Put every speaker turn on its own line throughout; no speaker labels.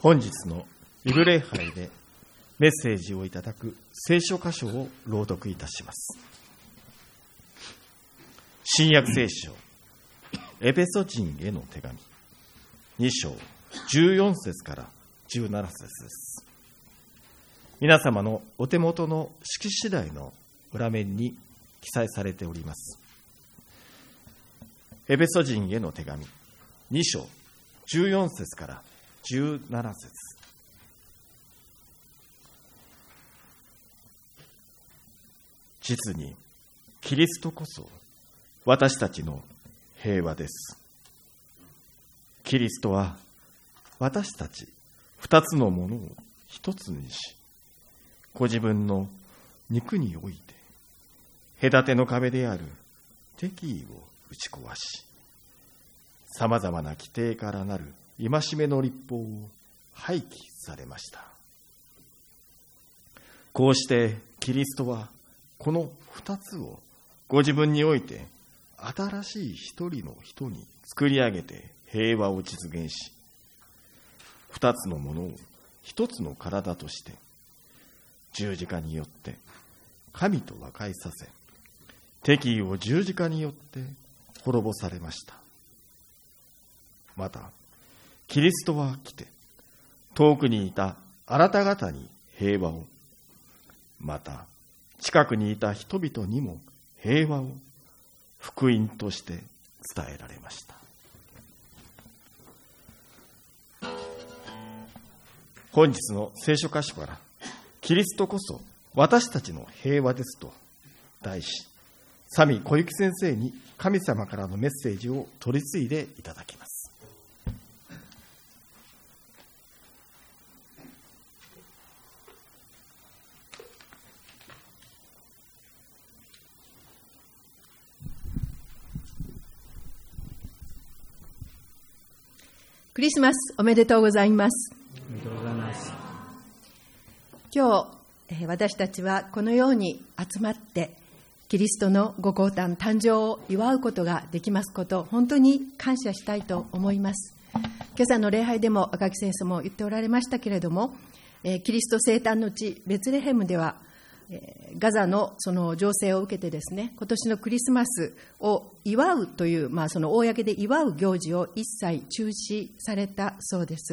本日のイブ礼拝でメッセージをいただく聖書箇所を朗読いたします。新約聖書エペソ人への手紙2章14節から17節です。皆様のお手元の色紙台の裏面に記載されております。エペソ人への手紙2章14節から17節。実にキリストこそ私たちの平和です。キリストは私たち二つのものを一つにし、ご自分の肉において隔ての壁である敵意を打ち壊し、さまざまな規定からなる戒めの律法を廃棄されました。こうしてキリストはこの二つをご自分において新しい一人の人に作り上げて平和を実現し、二つのものを一つの体として十字架によって神と和解させ、敵意を十字架によって滅ぼされました。またキリストは来て遠くにいたあなた方に平和を、また近くにいた人々にも平和を福音として伝えられました。本日の聖書箇所からキリストこそ私たちの平和ですと題し、サミ小雪先生に神様からのメッセージを取り次いでいただきます。
クリスマスおめでとうございます。
おめでとうございます。
今日、私たちはこのように集まってキリストのご降誕誕生を祝うことができますこと、本当に感謝したいと思います。今朝の礼拝でも赤木先生も言っておられましたけれども、キリスト生誕の地ベツレヘムではガザのその情勢を受けてですね、今年のクリスマスを祝うという、その公で祝う行事を一切中止されたそうです。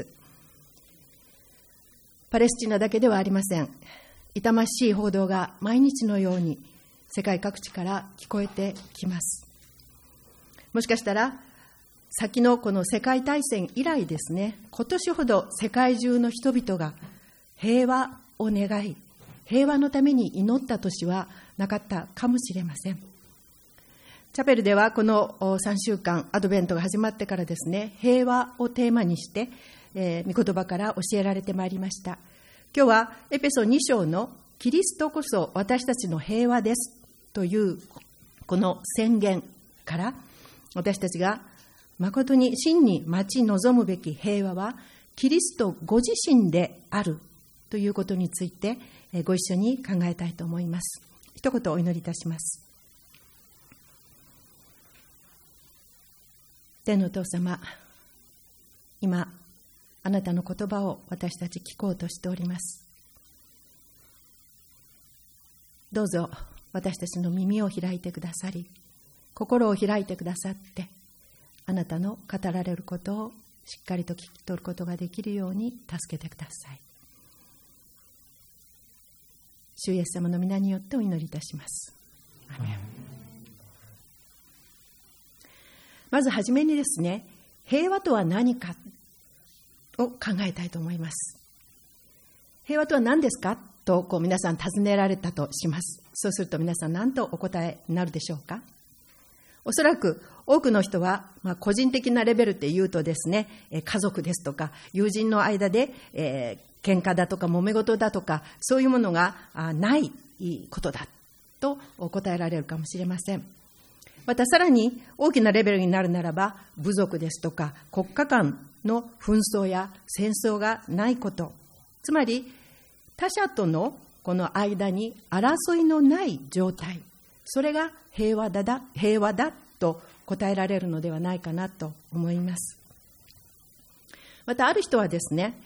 パレスチナだけではありません。痛ましい報道が毎日のように世界各地から聞こえてきます。もしかしたら先のこの世界大戦以来ですね、今年ほど世界中の人々が平和を願い、平和のために祈った年はなかったかもしれません。チャペルではこの3週間アドベントが始まってからですね、平和をテーマにして、御言葉から教えられてまいりました。今日はエペソ2章のキリストこそ私たちの平和ですというこの宣言から、私たちが誠に真に待ち望むべき平和はキリストご自身であるということについてご一緒に考えたいと思います。一言お祈りいたします。天のお父様、今あなたの言葉を私たち聞こうとしております。どうぞ私たちの耳を開いてくださり、心を開いてくださって、あなたの語られることをしっかりと聞き取ることができるように助けてください。主イエス様の皆によってお祈りいたします。アメン。まずはじめにですね、平和とは何かを考えたいと思います。平和とは何ですかと皆さん尋ねられたとします。そうすると皆さん何とお答えになるでしょうか。おそらく多くの人は、個人的なレベルって言うとですね、家族ですとか友人の間で、喧嘩だとか揉め事だとか、そういうものがないことだと答えられるかもしれません。またさらに大きなレベルになるならば、部族ですとか国家間の紛争や戦争がないこと、つまり他者とのこの間に争いのない状態、それが平和だと答えられるのではないかなと思います。またある人はですね、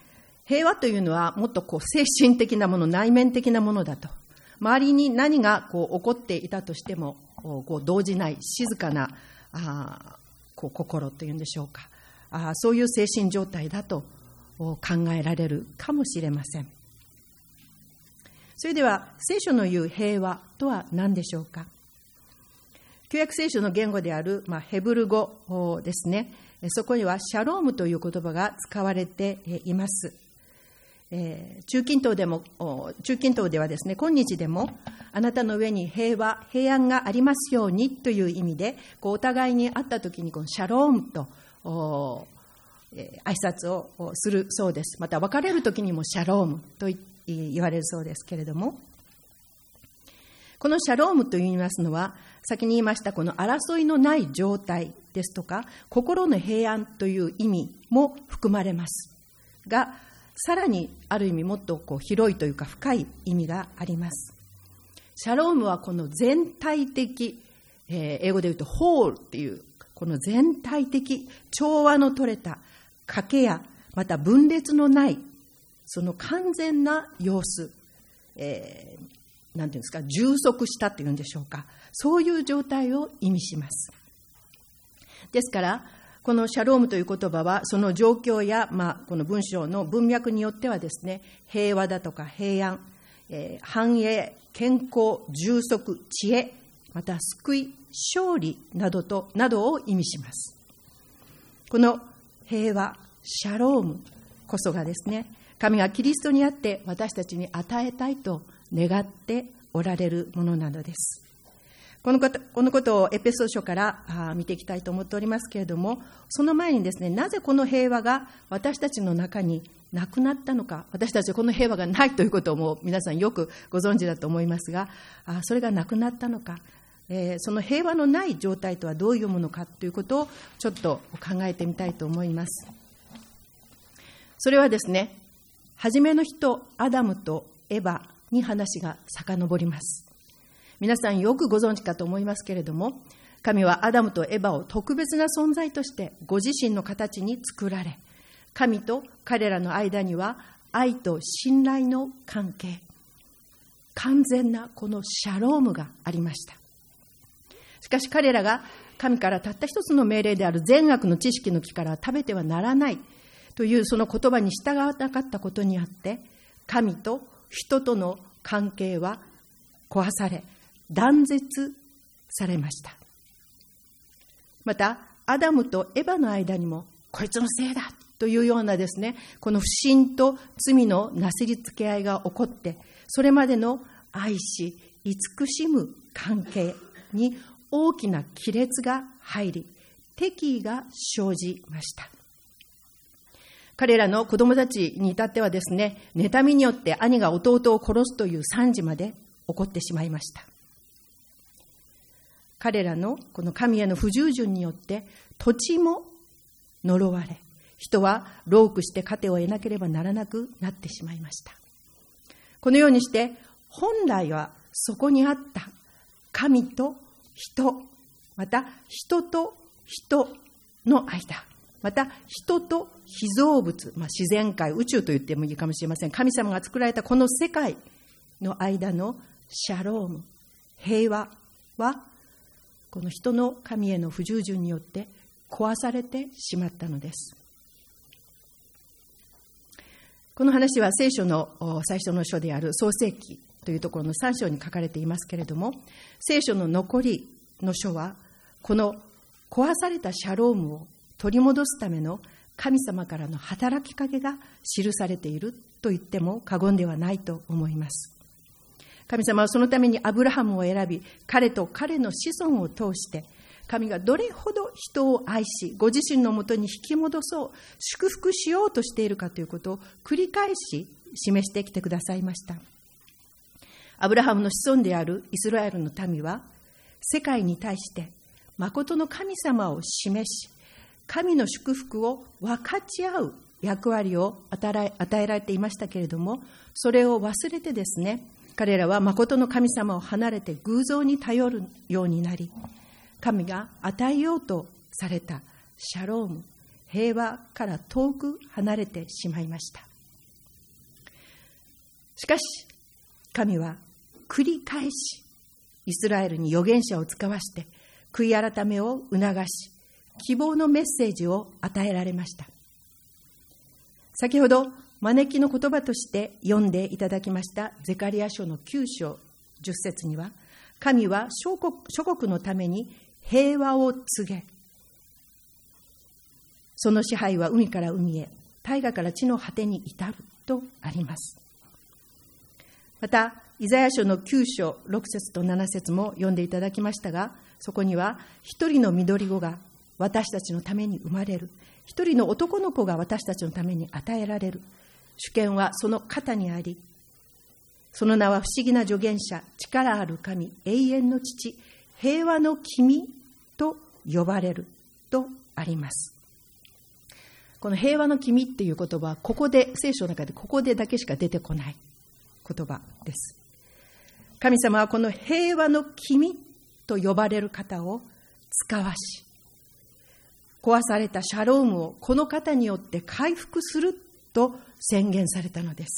平和というのはもっと精神的なもの、内面的なものだと。周りに何が起こっていたとしても動じない静かな心というんでしょうか。そういう精神状態だと考えられるかもしれません。それでは聖書の言う平和とは何でしょうか。旧約聖書の言語である、ヘブル語ですね。そこにはシャロームという言葉が使われています。中近東ではですね、今日でもあなたの上に平和、平安がありますようにという意味で、お互いに会ったときにシャロームと挨拶をするそうです。また別れるときにもシャロームと言われるそうですけれども、このシャロームと言いますのは、先に言いましたこの争いのない状態ですとか、心の平安という意味も含まれますが、さらにある意味もっと広いというか深い意味があります。シャロームはこの全体的、英語で言うとホールっていうこの全体的調和の取れた賭けやまた分裂のないその完全な様子、なんていうんですか、充足したというんでしょうか、そういう状態を意味します。ですからこのシャロームという言葉はその状況や、この文章の文脈によってはですね、平和だとか平安、繁栄、健康、充足、知恵、また救い、勝利などを意味します。この平和、シャロームこそがですね、神がキリストにあって私たちに与えたいと願っておられるものなのです。このことをエペソ書から見ていきたいと思っておりますけれども、その前にですね、なぜこの平和が私たちの中になくなったのか、私たちはこの平和がないということをもう皆さんよくご存知だと思いますが、それがなくなったのか、その平和のない状態とはどういうものかということをちょっと考えてみたいと思います。それはですね、初めの人アダムとエバに話が遡ります。皆さんよくご存知かと思いますけれども、神はアダムとエバを特別な存在としてご自身の形に作られ、神と彼らの間には愛と信頼の関係、完全なこのシャロームがありました。しかし彼らが神からたった一つの命令である善悪の知識の木から食べてはならないというその言葉に従わなかったことにあって、神と人との関係は壊され、断絶されました。またアダムとエバの間にもこいつのせいだというようなですね、この不信と罪のなすりつけ合いが起こって、それまでの愛し慈しむ関係に大きな亀裂が入り、敵意が生じました。彼らの子供たちに至ってはですね、妬みによって兄が弟を殺すという惨事まで起こってしまいました。彼らのこの神への不従順によって土地も呪われ、人は労苦して糧を得なければならなくなってしまいました。このようにして本来はそこにあった神と人、また人と人の間、また人と被造物、自然界、宇宙と言ってもいいかもしれません。神様が作られたこの世界の間のシャローム、平和はこの人の神への不従順によって壊されてしまったのです。この話は聖書の最初の書である創世記というところの3章に書かれていますけれども、聖書の残りの書はこの壊されたシャロームを取り戻すための神様からの働きかけが記されていると言っても過言ではないと思います。神様はそのためにアブラハムを選び、彼と彼の子孫を通して神がどれほど人を愛し、ご自身のもとに引き戻そう、祝福しようとしているかということを繰り返し示してきてくださいました。アブラハムの子孫であるイスラエルの民は世界に対して誠の神様を示し、神の祝福を分かち合う役割を与えられていましたけれども、それを忘れてですね、彼らは誠の神様を離れて偶像に頼るようになり、神が与えようとされたシャローム、平和から遠く離れてしまいました。 しかし神は繰り返しイスラエルに預言者を使わして悔い改めを促し、希望のメッセージを与えられました。先ほど招きの言葉として読んでいただきましたゼカリヤ書の9章10節には、神は諸国のために平和を告げ、その支配は海から海へ、大河から地の果てに至るとあります。またイザヤ書の9章6節と7節も読んでいただきましたが、そこには一人の緑子が私たちのために生まれる、一人の男の子が私たちのために与えられる、主権はその肩にあり、その名は不思議な助言者、力ある神、永遠の父、平和の君と呼ばれるとあります。この平和の君っていう言葉は、ここで聖書の中でここでだけしか出てこない言葉です。神様はこの平和の君と呼ばれる方を使わし、壊されたシャロームをこの方によって回復すると宣言されたのです。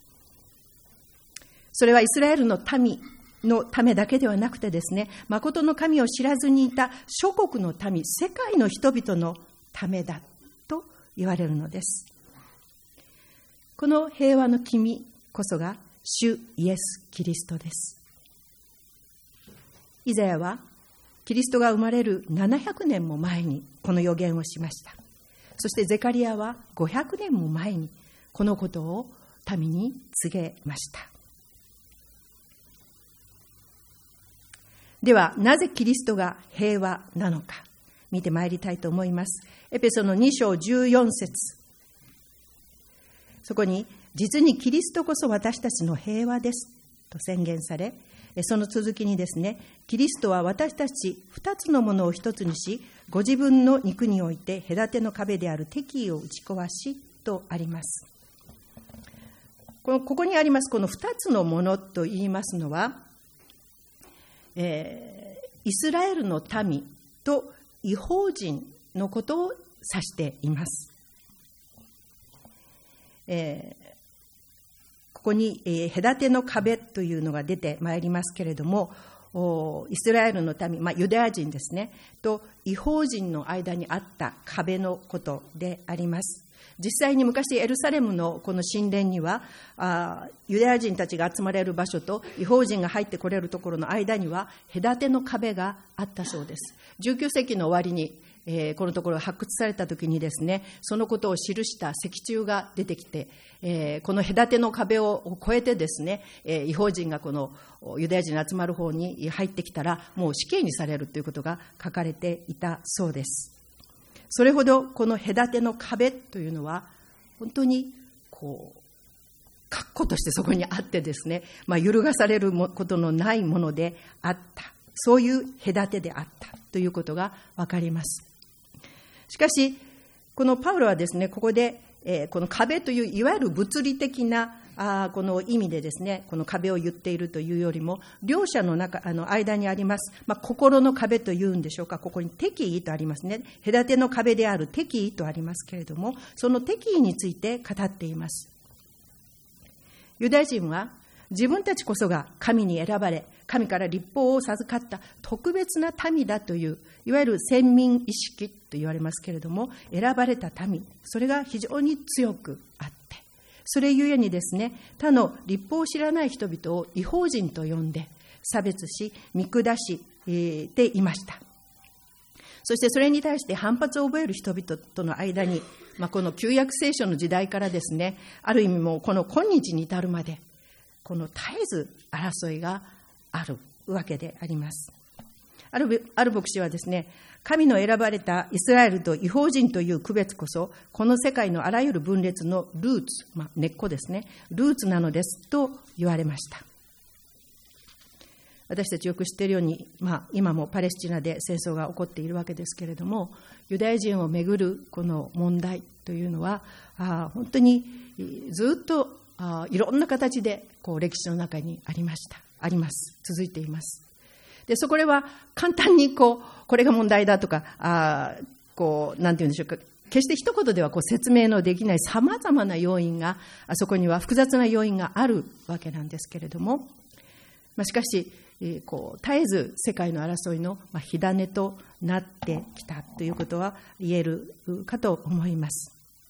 それはイスラエルの民のためだけではなくてですね、誠の神を知らずにいた諸国の民、世界の人々のためだと言われるのです。この平和の君こそが主イエス・キリストです。イザヤはキリストが生まれる700年も前にこの予言をしました。そしてゼカリヤは500年も前にこのことを民に告げました。ではなぜキリストが平和なのか見てまいりたいと思います。エペソの2章14節、そこに実にキリストこそ私たちの平和ですと宣言され、その続きにですね、キリストは私たち二つのものを一つにし、ご自分の肉において隔ての壁である敵意を打ち壊しとあります。ここにありますこの二つのものと言いますのは、イスラエルの民と異邦人のことを指しています。ここに隔ての壁というのが出てまいりますけれども、イスラエルの民、ユダヤ人ですね、と異邦人の間にあった壁のことであります。実際に昔エルサレムのこの神殿にはユダヤ人たちが集まれる場所と異邦人が入ってこれるところの間には隔ての壁があったそうです。19世紀の終わりにこのところが発掘されたときにですね、そのことを記した石柱が出てきて、この隔ての壁を越えてですね、異邦人がこのユダヤ人の集まる方に入ってきたらもう死刑にされるということが書かれていたそうです。それほどこの隔ての壁というのは本当に確固としてそこにあってですね、揺るがされることのないものであった、そういう隔てであったということがわかります。しかしこのパウロはですね、ここでこの壁といういわゆる物理的なこの意味でですね、この壁を言っているというよりも、両者の間にあります、心の壁というんでしょうか、ここに敵意とありますね。隔ての壁である敵意とありますけれども、その敵意について語っています。ユダヤ人は自分たちこそが神に選ばれ、神から律法を授かった特別な民だという、いわゆる先民意識と言われますけれども、選ばれた民、それが非常に強くあって、それゆえにですね、他の律法を知らない人々を異邦人と呼んで差別し見下していました。そしてそれに対して反発を覚える人々との間に、この旧約聖書の時代からですね、ある意味もうこの今日に至るまでこの絶えず争いがあるわけであります。ある牧師はですね、神の選ばれたイスラエルと異邦人という区別こそ、この世界のあらゆる分裂のルーツ、根っこですね、ルーツなのですと言われました。私たちよく知っているように、今もパレスチナで戦争が起こっているわけですけれども、ユダヤ人をめぐるこの問題というのは本当にずっといろんな形で歴史の中にあります、続いています。でそこでは簡単にこれが問題だとかなんていうんでしょうか、 決して一言では説明のできないさまざまな要因が、そこには複雑な要因があるわけなんですけれども、しかし、絶えず世界の争いの火種となってきたということは言えるかと思います。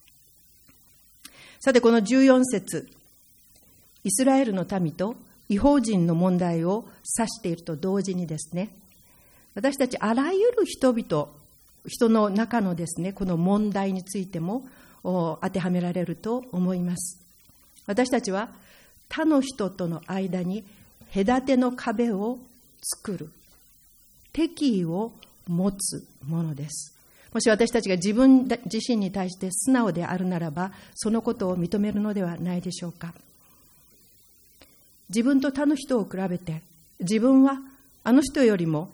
さて、この14節、イスラエルの民と異邦人の問題を指していると同時にですね、私たちあらゆる人の中のですね、この問題についても当てはめられると思います。私たちは他の人との間に隔ての壁を作る、敵意を持つものです。もし私たちが自分自身に対して素直であるならば、そのことを認めるのではないでしょうか。自分と他の人を比べて、自分はあの人よりも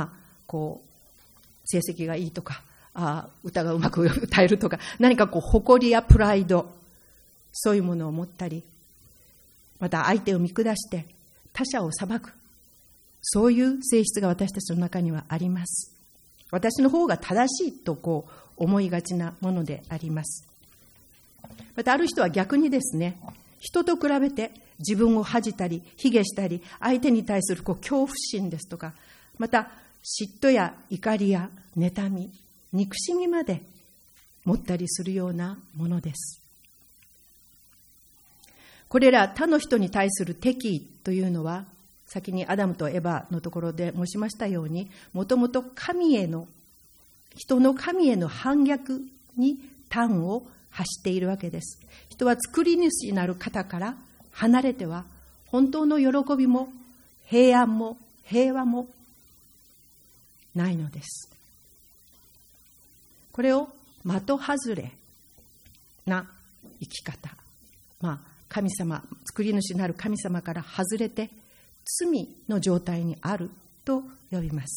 成績がいいとか、歌がうまく歌えるとか、何か誇りやプライド、そういうものを持ったり、また相手を見下して他者を裁く、そういう性質が私たちの中にはあります。私の方が正しいと思いがちなものであります。またある人は逆にですね、人と比べて自分を恥じたり卑下したり、相手に対する恐怖心ですとか、また嫉妬や怒りや妬み、憎しみまで持ったりするようなものです。これら他の人に対する敵意というのは、先にアダムとエバのところで申しましたように、もともと人の神への反逆に端を発しているわけです。人は作り主なる方から離れては、本当の喜びも平安も平和もないのです。これを的外れな生き方、神様、作り主なる神様から外れて罪の状態にあると呼びます。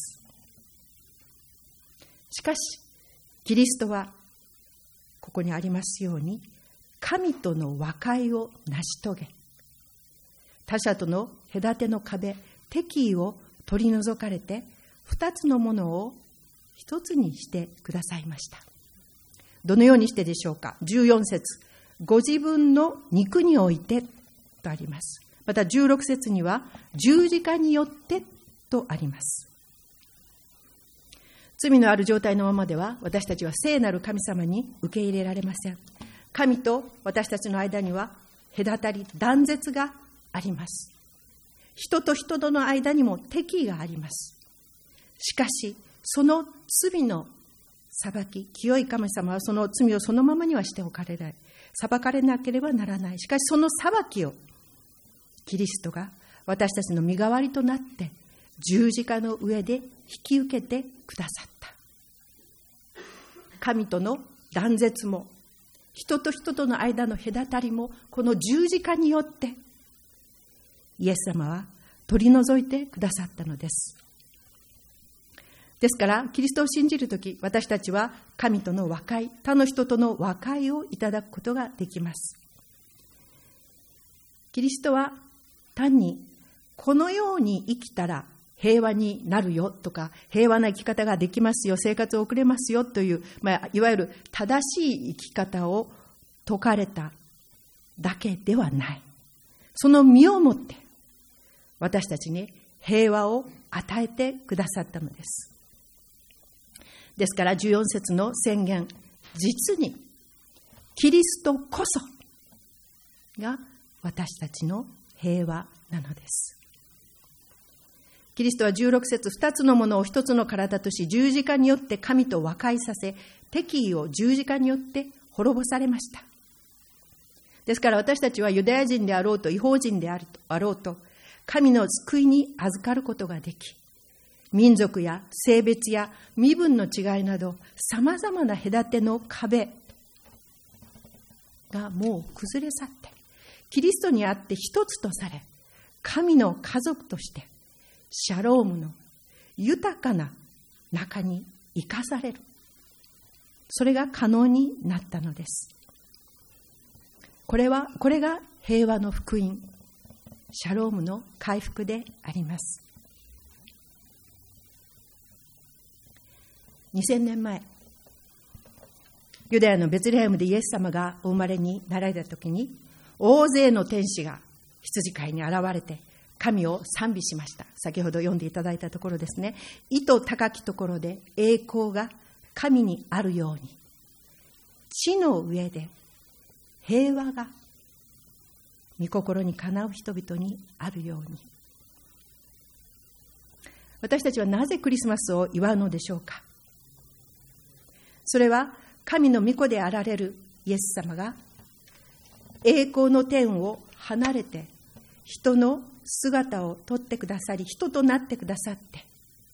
しかしキリストはここにありますように、神との和解を成し遂げ、他者との隔ての壁、敵意を取り除かれて、二つのものを一つにしてくださいました。どのようにしてでしょうか。14節、ご自分の肉においてとあります。また16節には十字架によってとあります。罪のある状態のままでは、私たちは聖なる神様に受け入れられません。神と私たちの間には隔たり、断絶があります。人と人との間にも敵意があります。しかしその罪の裁き、清い神様はその罪をそのままにはしておかれない、裁かれなければならない。しかしその裁きをキリストが私たちの身代わりとなって十字架の上で引き受けてくださった。神との断絶も、人と人との間の隔たりも、この十字架によってイエス様は取り除いてくださったのです。ですからキリストを信じるとき、私たちは神との和解、他の人との和解をいただくことができます。キリストは単にこのように生きたら平和になるよとか、平和な生き方ができますよ、生活を送れますよという、いわゆる正しい生き方を説かれただけではない。その身をもって私たちに平和を与えてくださったのです。ですから14節の宣言、実にキリストこそが私たちの平和なのです。キリストは16節、二つのものを一つの体とし、十字架によって神と和解させ、敵意を十字架によって滅ぼされました。ですから私たちはユダヤ人であろうと異邦人であろうと、神の救いに預かることができ、民族や性別や身分の違いなどさまざまな隔ての壁がもう崩れ去って、キリストにあって一つとされ、神の家族としてシャロームの豊かな中に生かされる、それが可能になったのです。これが平和の福音、シャロームの回復であります。2000年前、 ユダヤのベツレヘムでイエス様がお生まれになられたときに、大勢の天使が羊飼いに現れて神を賛美しました。先ほど読んでいただいたところですね。意図高きところで栄光が神にあるように、地の上で平和が御心にかなう人々にあるように。私たちはなぜクリスマスを祝うのでしょうか。それは神の御子であられるイエス様が栄光の天を離れて人の姿を取ってくださり、人となってくださって、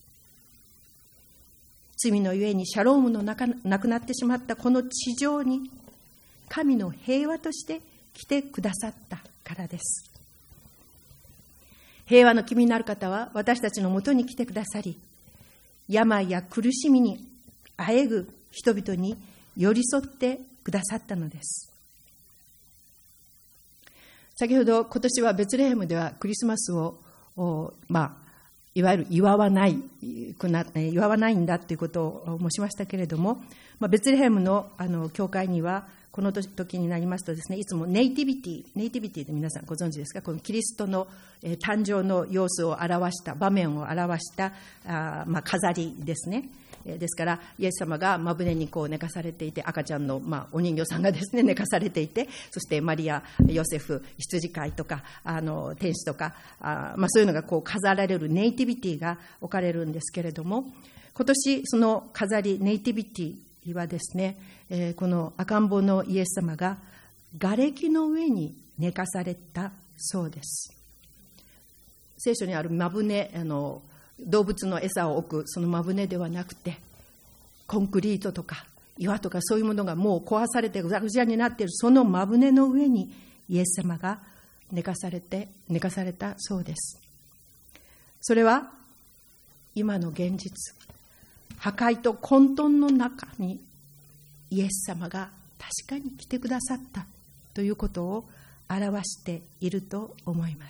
罪のゆえにシャロームのなくなってしまったこの地上に神の平和として来てくださったからです。平和の君になる方は私たちのもとに来てくださり、病や苦しみにあえぐ人々に寄り添ってくださったのです。先ほど今年はベツレヘムではクリスマスをいわゆる祝わないんだということを申しましたけれども、ベツレヘムの教会にはこの時になりますとですね、いつもネイティビティで皆さんご存知ですか。このキリストの誕生の様子を表した場面を表した飾りですね。ですからイエス様が船に寝かされていて、赤ちゃんのお人形さんがですね寝かされていて、そしてマリア、ヨセフ、羊飼いとか天使とかそういうのが飾られるネイティビティが置かれるんですけれども、今年その飾りネイティビティはですね、この赤ん坊のイエス様が瓦礫の上に寝かされたそうです。聖書にある真舟、動物の餌を置くその真舟ではなくて、コンクリートとか岩とかそういうものがもう壊されてぐちゃぐちゃになっているその真舟の上にイエス様が寝かされたそうです。それは今の現実、破壊と混沌の中にイエス様が確かに来てくださったということを表していると思います。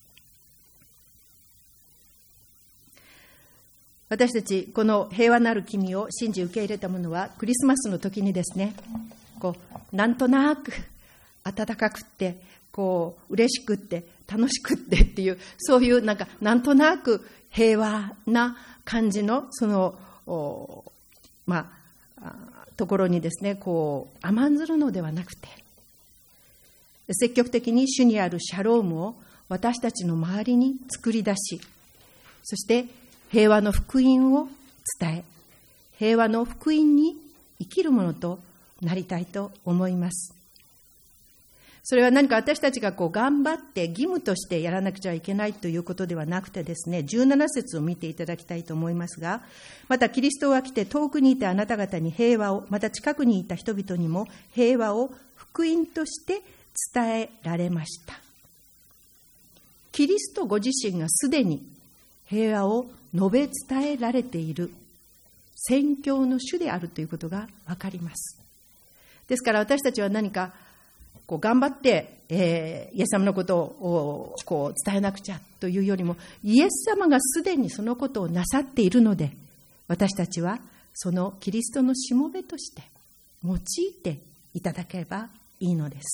私たちこの平和なる君を信じ受け入れたものは、クリスマスの時にですね、なんとなく温かくって嬉しくって楽しくってっていう、そういうなんとなく平和な感じのそのところにですね甘んずるのではなくて、積極的に主にあるシャロームを私たちの周りに作り出し、そして平和の福音を伝え、平和の福音に生きるものとなりたいと思います。それは何か私たちが頑張って義務としてやらなくちゃいけないということではなくてですね、17節を見ていただきたいと思いますが、またキリストは来て遠くにいたあなた方に平和を、また近くにいた人々にも平和を福音として伝えられました。キリストご自身がすでに平和を述べ伝えられている宣教の主であるということが分かります。ですから私たちは何か頑張って、イエス様のことを伝えなくちゃというよりも、イエス様がすでにそのことをなさっているので、私たちはそのキリストのしもべとして用いていただければいいのです。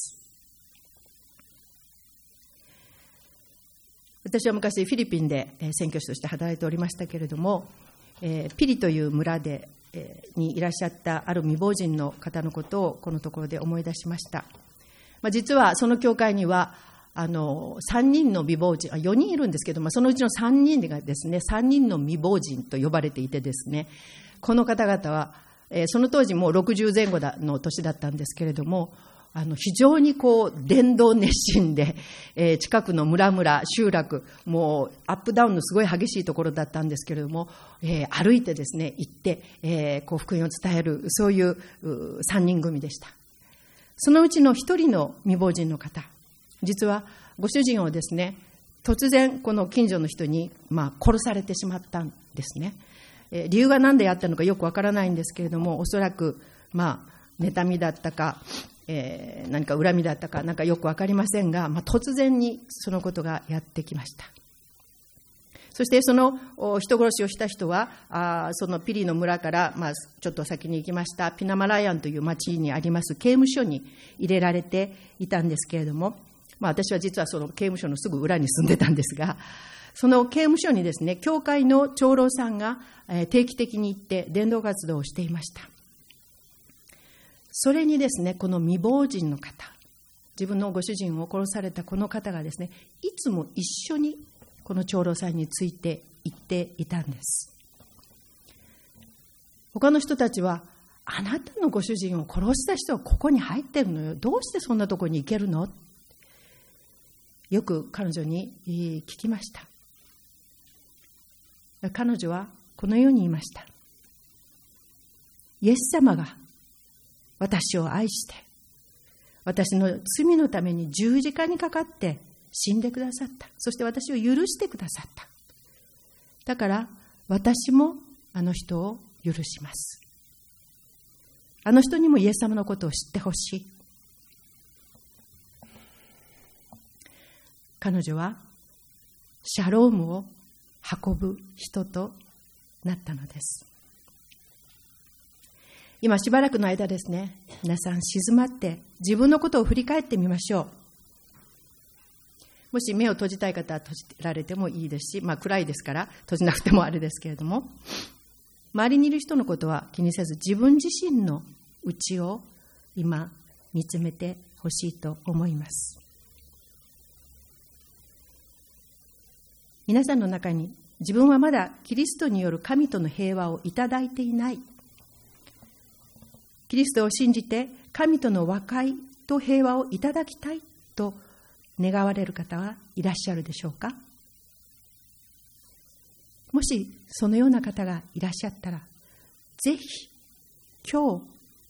私は昔フィリピンで宣教師として働いておりましたけれども、ピリという村でにいらっしゃったある未亡人の方のことをこのところで思い出しました。実はその教会には3人の未亡人、4人いるんですけど、そのうちの3人がですね、3人の未亡人と呼ばれていてですね、この方々はその当時もう60前後の年だったんですけれども、非常に伝道熱心で、近くの村々集落、もうアップダウンのすごい激しいところだったんですけれども、歩いてですね行って、福音を伝える、そういう3人組でした。そのうちの一人の未亡人の方、実はご主人をですね、突然この近所の人に殺されてしまったんですね。理由が何であったのかよくわからないんですけれども、おそらく妬みだったか、何か恨みだったかよくわかりませんが、突然にそのことがやってきました。 そしてその人殺しをした人は、そのピリの村から、ちょっと先に行きましたピナマラヤンという町にあります刑務所に入れられていたんですけれども、私は実はその刑務所のすぐ裏に住んでたんですが、その刑務所にですね、教会の長老さんが定期的に行って伝道活動をしていました。それにですね、この未亡人の方、自分のご主人を殺されたこの方がですね、いつも一緒にこの長老さんについて行っていたんです。他の人たちは、あなたのご主人を殺した人はここに入ってるのよ。どうしてそんなところに行けるの？よく彼女に聞きました。彼女はこのように言いました。イエス様が私を愛して、私の罪のために十字架にかかって死んでくださった。そして私を許してくださった。だから私もあの人を許します。あの人にもイエス様のことを知ってほしい。彼女はシャロームを運ぶ人となったのです。今しばらくの間ですね、皆さん静まって自分のことを振り返ってみましょう。もし目を閉じたい方は閉じられてもいいですし、暗いですから閉じなくてもあれですけれども、周りにいる人のことは気にせず自分自身の内を今見つめてほしいと思います。皆さんの中に自分はまだキリストによる神との平和をいただいていない、キリストを信じて神との和解と平和をいただきたいと願われる方はいらっしゃるでしょうか？もしそのような方がいらっしゃったら、ぜひ今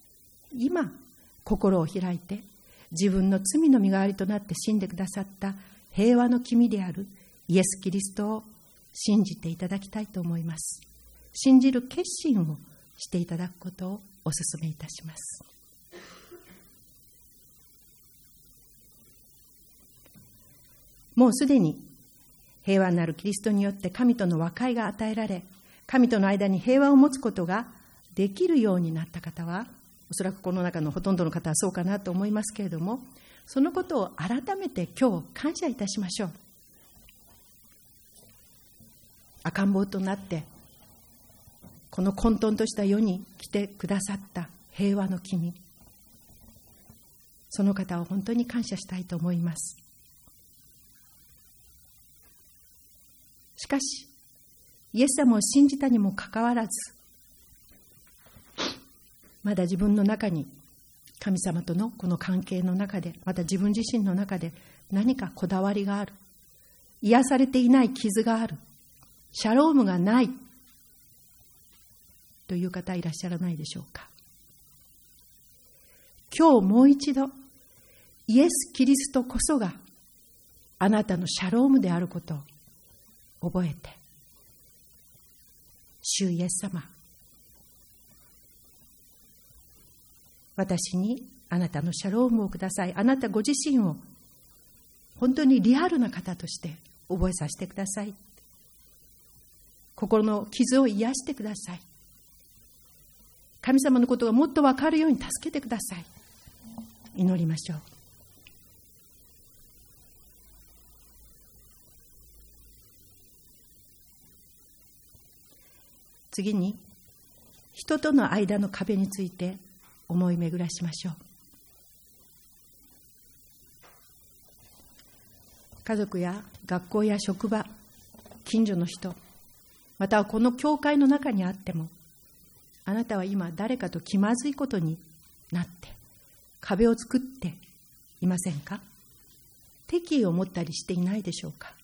心を開いて自分の罪の身代わりとなって死んでくださった平和の君であるイエス・キリストを信じていただきたいと思います。信じる決心をしていただくことをお勧めいたします。もうすでに平和なるキリストによって神との和解が与えられ、神との間に平和を持つことができるようになった方は、おそらくこの中のほとんどの方はそうかなと思いますけれども、そのことを改めて今日感謝いたしましょう。赤ん坊となってこの混沌とした世に来てくださった平和の君、その方を本当に感謝したいと思います。しかしイエス様を信じたにもかかわらず、まだ自分の中に神様とのこの関係の中で、また自分自身の中で何かこだわりがある、癒されていない傷がある、シャロームがないという方いらっしゃらないでしょうか。今日もう一度イエス・キリストこそがあなたのシャロームであることを覚えて、主イエス様、私にあなたのシャロームをください。あなたご自身を本当にリアルな方として覚えさせてください。心の傷を癒してください。神様のことがもっと分かるように助けてください。祈りましょう。次に、人との間の壁について思い巡らしましょう。家族や学校や職場、近所の人、またはこの教会の中にあっても、あなたは今誰かと気まずいことになって壁を作っていませんか？敵意を持ったりしていないでしょうか？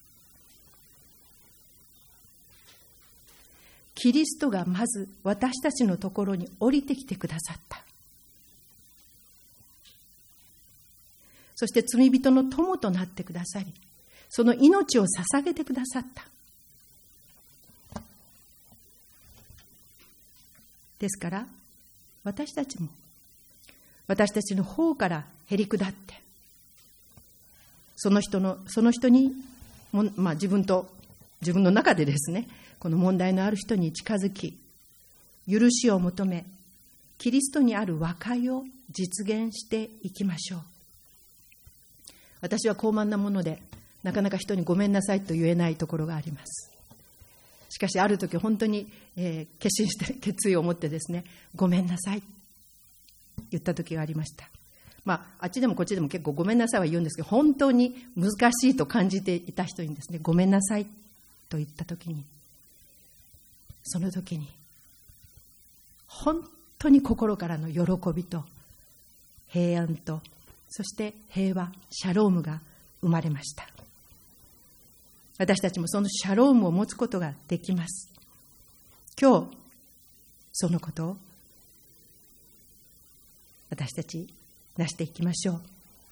キリストがまず私たちのところに降りてきてくださった。そして罪人の友となってくださり、その命を捧げてくださった。ですから私たちも私たちの方からへり下って、その人にも、自分と自分の中でですね、この問題のある人に近づき、許しを求め、キリストにある和解を実現していきましょう。私は高慢なもので、なかなか人にごめんなさいと言えないところがあります。しかしある時本当に、決心して決意を持ってですね、ごめんなさい言った時がありました。あっちでもこっちでも結構ごめんなさいは言うんですけど、本当に難しいと感じていた人にですね、ごめんなさいと言った時に、その時に本当に心からの喜びと平安と、そして平和、シャロームが生まれました。私たちもそのシャロームを持つことができます。今日そのことを私たちなしていきましょう。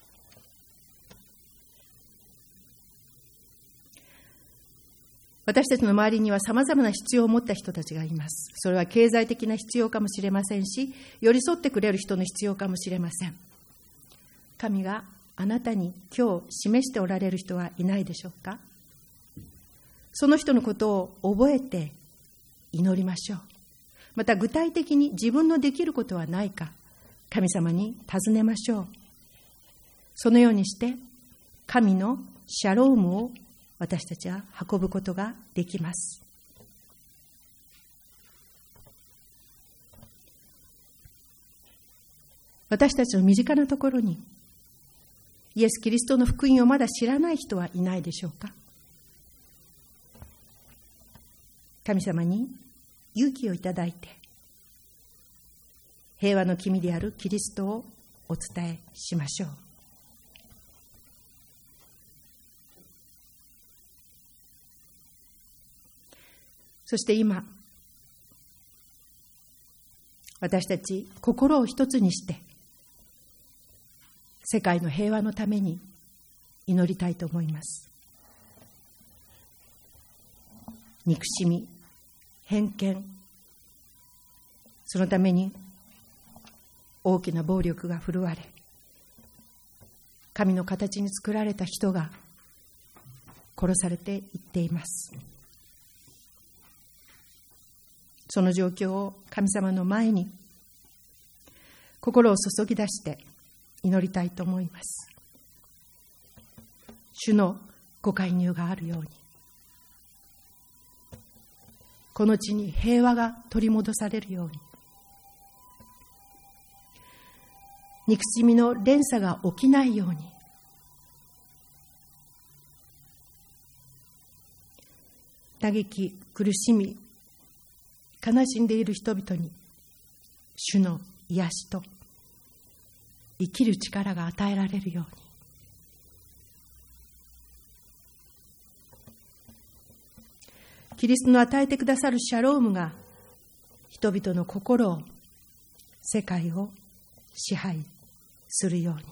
私たちの周りにはさまざまな必要を持った人たちがいます。それは経済的な必要かもしれませんし、寄り添ってくれる人の必要かもしれません。神があなたに今日示しておられる人はいないでしょうか。その人のことを覚えて祈りましょう。また具体的に自分のできることはないか、神様に尋ねましょう。そのようにして神のシャロームを私たちは運ぶことができます。私たちの身近なところにイエス・キリストの福音をまだ知らない人はいないでしょうか。神様に勇気をいただいて、平和の君であるキリストをお伝えしましょう。そして今、私たち心を一つにして世界の平和のために祈りたいと思います。憎しみ、偏見、そのために大きな暴力が振るわれ、神の形に作られた人が殺されていっています。その状況を神様の前に心を注ぎ出して祈りたいと思います。主のご介入があるように、この地に平和が取り戻されるように、憎しみの連鎖が起きないように、嘆き苦しみ悲しんでいる人々に主の癒しと生きる力が与えられるように、キリストの与えてくださるシャロームが人々の心を、世界を支配するように。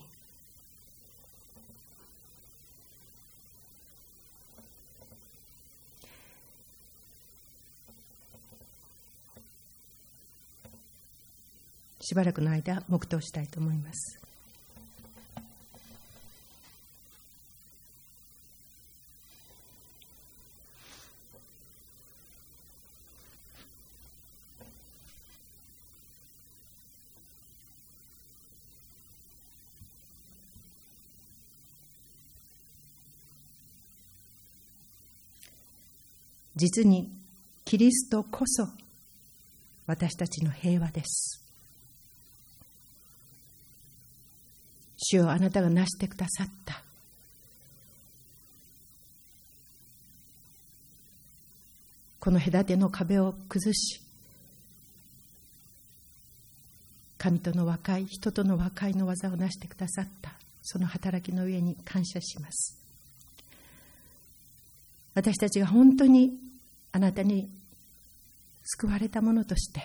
しばらくの間黙祷したいと思います。実にキリストこそ私たちの平和です。主よ、あなたがなしてくださったこの隔ての壁を崩し、神との和解、人との和解の技をなしてくださったその働きの上に感謝します。私たちが本当にあなたに救われたものとして、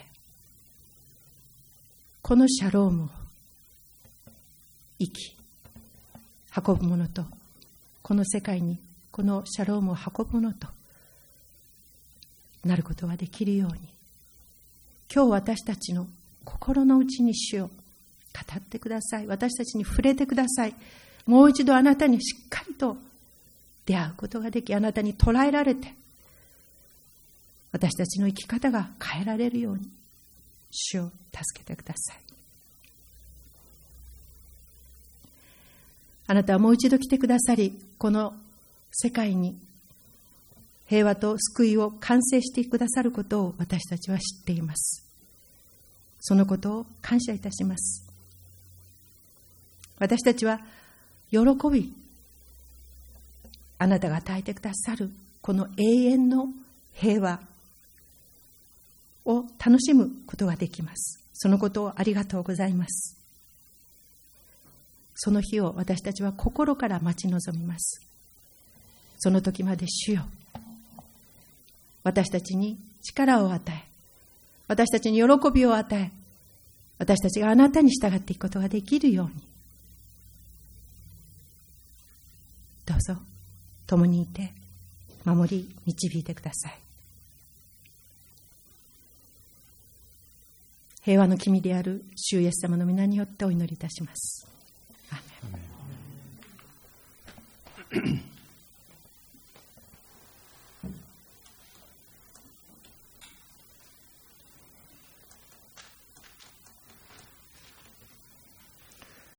このシャロームを生き運ぶものと、この世界にこのシャロームを運ぶものとなることができるように、今日私たちの心の内に主を語ってください。私たちに触れてください。もう一度あなたにしっかりと出会うことができ、あなたに捉えられて私たちの生き方が変えられるように、主を助けてください。あなたはもう一度来てくださり、この世界に平和と救いを完成してくださることを私たちは知っています。そのことを感謝いたします。私たちは喜び、あなたが与えてくださるこの永遠の平和を楽しむことができます。そのことをありがとうございます。その日を私たちは心から待ち望みます。その時まで主よ、私たちに力を与え、私たちに喜びを与え、私たちがあなたに従っていくことができるように、どうぞ共にいて守り導いてください。平和の君である主イエス様の皆によってお祈りいたします。アーメン。